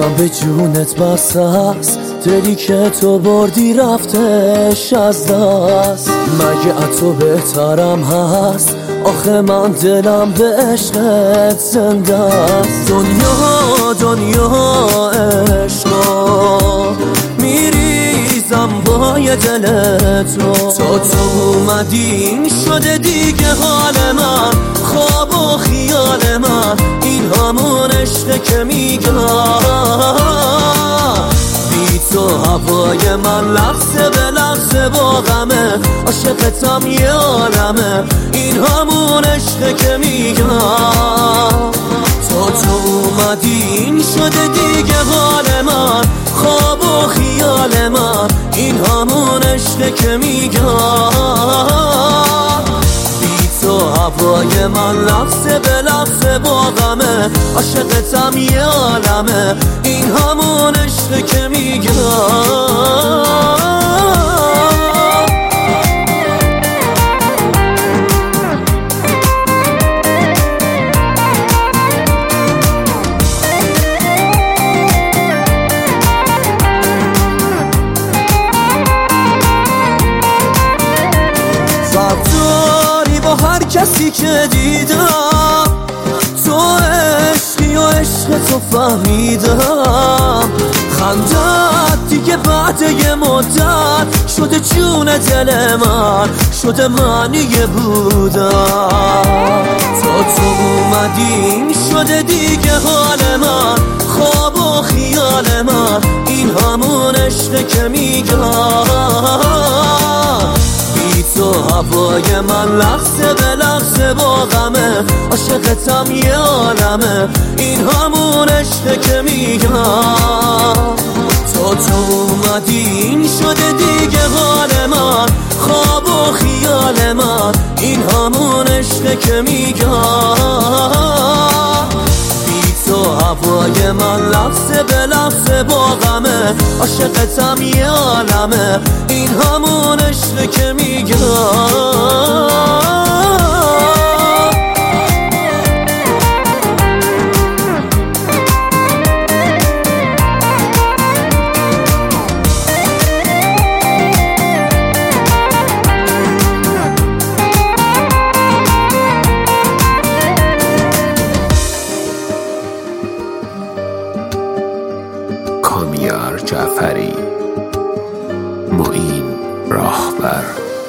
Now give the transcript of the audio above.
من به جونت بس است، دلی که تو بردی رفتش از دست. مگه از تو بهترم هست؟ آخه من دلم به عشقت زنده است. دنیا عشقا میریزم پای دلت رو. تو اومدی شده دیگه حال من، خواب و خیال من، این همون عشقه که میگم. بی تو هوای من لحظه به لحظه با غمه، عاشقتم یه عالمه، این همون عشقه که میگم. تو اومدی شده دیگه حال من، خواب و خیال من، این همون عشقه که میگم. بی تو هوای من لحظه به لحظه با غمه، عاشقتم یه عالمه، این همون عشقه که میگم. داری با هر کسی که دیدم، تو عشقی و عشق تو فهمیدم. خندت دیگه بعد یه مدت شده جون دل من، شده معنی بودم. تو اومدی شده دیگه حال من، خواب و خیال من، این همون عشقه که میگم. تو هوای من لحظه به لحظه با غمه، عاشقتم یه عالمه، این همون عشقه که میگم. تو اومدی شده دیگه حال من، خواب و خیال من، این همون عشقه که میگم. تو هوای من لحظه به لحظه با غمه، عاشقتم یه عالمه، این همون عشقه که میگم. کامیار جعفری، معین راهبر.